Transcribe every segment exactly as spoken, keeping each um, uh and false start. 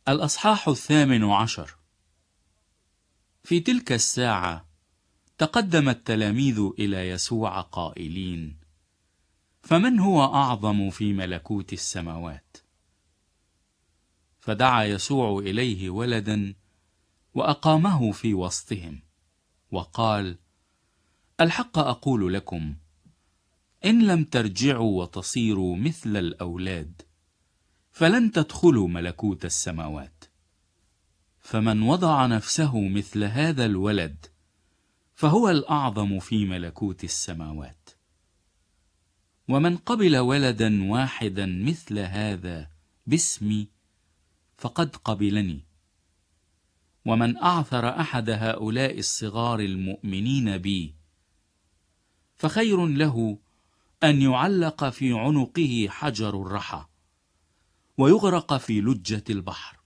الأصحاح الثامن عشر. في تلك الساعة تقدم التلاميذ إلى يسوع قائلين: فمن هو أعظم في ملكوت السماوات؟ فدعا يسوع إليه ولدا وأقامه في وسطهم، وقال: الحق أقول لكم، إن لم ترجعوا وتصيروا مثل الأولاد فلن تدخلوا ملكوت السماوات. فمن وضع نفسه مثل هذا الولد فهو الأعظم في ملكوت السماوات. ومن قبل ولدا واحدا مثل هذا باسمي فقد قبلني. ومن أعثر أحد هؤلاء الصغار المؤمنين بي فخير له أن يعلق في عنقه حجر الرحى ويغرق في لجة البحر.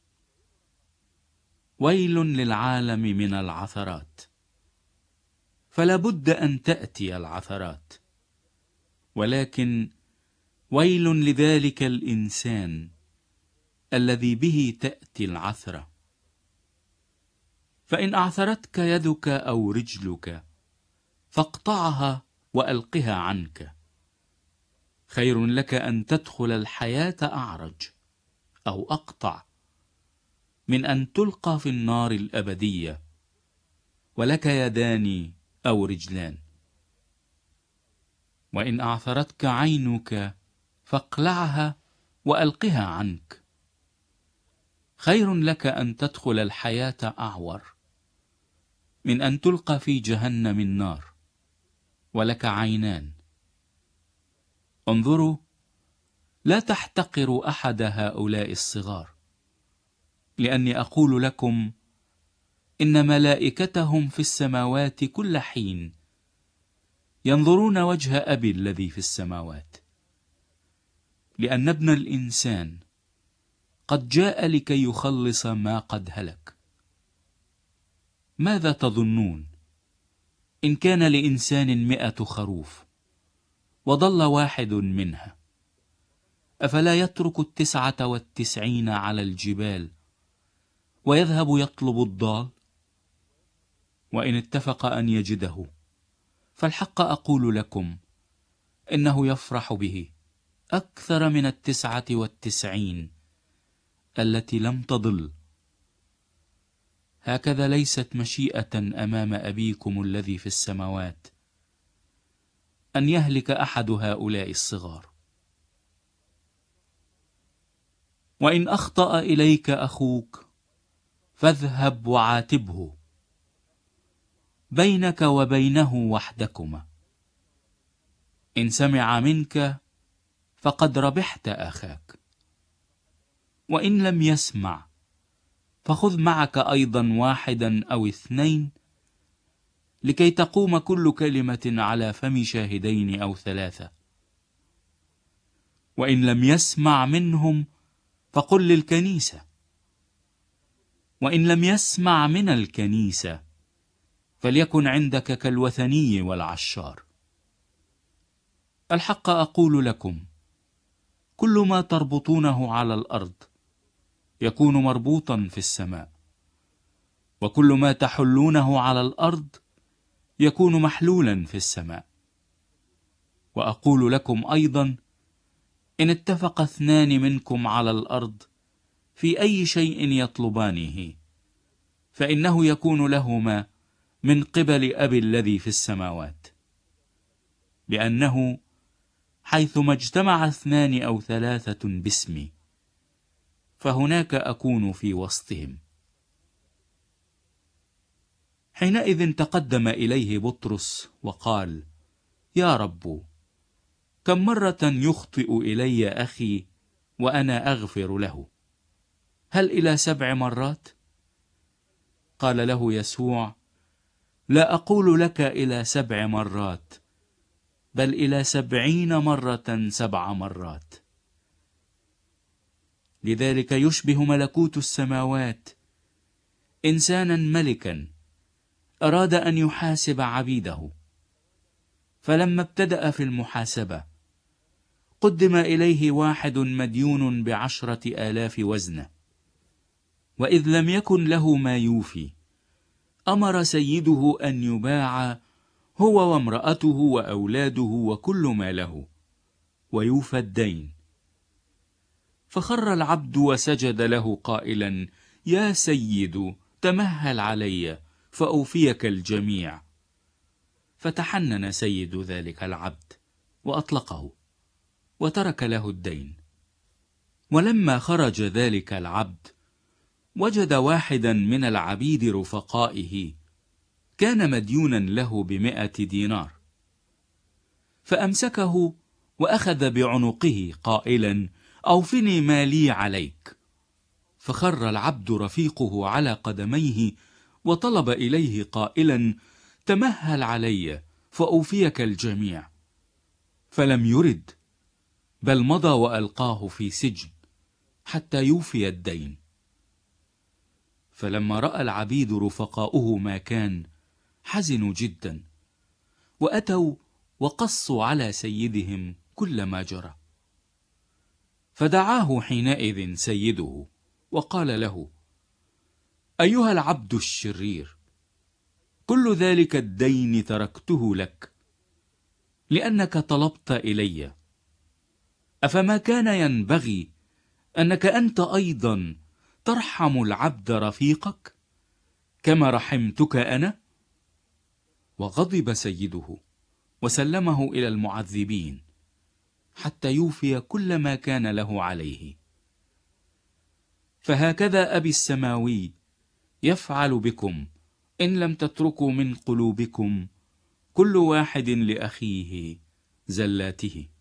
ويل للعالم من العثرات، فلا بد أن تأتي العثرات، ولكن ويل لذلك الإنسان الذي به تأتي العثرة. فإن أعثرتك يدك أو رجلك فاقطعها وألقها عنك. خير لك أن تدخل الحياة أعرج أو أقطع من أن تلقى في النار الأبدية ولك يدان أو رجلان. وإن أعثرتك عينك فاقلعها وألقها عنك. خير لك أن تدخل الحياة أعور من أن تلقى في جهنم النار ولك عينان. انظروا، لا تحتقروا أحد هؤلاء الصغار، لأني أقول لكم إن ملائكتهم في السماوات كل حين ينظرون وجه أبي الذي في السماوات. لأن ابن الإنسان قد جاء لكي يخلص ما قد هلك. ماذا تظنون إن كان لإنسان مئة خروف وضل واحد منها، أفلا يترك التسعة والتسعين على الجبال ويذهب يطلب الضال؟ وإن اتفق أن يجده فالحق أقول لكم إنه يفرح به أكثر من التسعة والتسعين التي لم تضل. هكذا ليست مشيئة أمام أبيكم الذي في السماوات أن يهلك أحد هؤلاء الصغار. وإن أخطأ إليك أخوك فاذهب وعاتبه، بينك وبينه وحدكما. إن سمع منك فقد ربحت أخاك. وإن لم يسمع فخذ معك أيضا واحدا أو اثنين، لكي تقوم كل كلمة على فم شاهدين أو ثلاثة. وإن لم يسمع منهم فقل للكنيسة. وإن لم يسمع من الكنيسة فليكن عندك كالوثني والعشار. الحق أقول لكم، كل ما تربطونه على الأرض يكون مربوطا في السماء، وكل ما تحلونه على الأرض يكون محلولا في السماء. وأقول لكم أيضا، إن اتفق اثنان منكم على الأرض في أي شيء يطلبانه فإنه يكون لهما من قبل أبي الذي في السماوات. لأنه حيثما اجتمع اثنان أو ثلاثة باسمي فهناك أكون في وسطهم. حينئذ تقدم إليه بطرس وقال: يا رب، كم مرة يخطئ إلي أخي وأنا أغفر له؟ هل إلى سبع مرات؟ قال له يسوع: لا أقول لك إلى سبع مرات، بل إلى سبعين مرة سبع مرات. لذلك يشبه ملكوت السماوات إنسانا ملكا أراد أن يحاسب عبيده، فلما ابتدأ في المحاسبة قدم إليه واحد مديون بعشرة آلاف وزنة. وإذ لم يكن له ما يوفي أمر سيده أن يباع هو وامرأته وأولاده وكل ما له، ويوفى الدين. فخر العبد وسجد له قائلا: يا سيد، تمهل علي فأوفيك الجميع. فتحنن سيد ذلك العبد وأطلقه وترك له الدين. ولما خرج ذلك العبد وجد واحدا من العبيد رفقائه كان مديونا له بمائة دينار، فأمسكه وأخذ بعنقه قائلا: أوفني ما لي عليك. فخر العبد رفيقه على قدميه وطلب إليه قائلا: تمهل علي فأوفيك الجميع. فلم يرد، بل مضى وألقاه في سجن حتى يوفي الدين. فلما رأى العبيد رفقاؤه ما كان حزنوا جدا، وأتوا وقصوا على سيدهم كل ما جرى. فدعاه حينئذ سيده وقال له: أيها العبد الشرير، كل ذلك الدين تركته لك لأنك طلبت إلي، أفما كان ينبغي أنك أنت أيضا ترحم العبد رفيقك كما رحمتك أنا؟ وغضب سيده وسلمه إلى المعذبين حتى يوفي كل ما كان له عليه. فهكذا أبي السماوي يفعل بكم إن لم تتركوا من قلوبكم كل واحد لأخيه زلاته.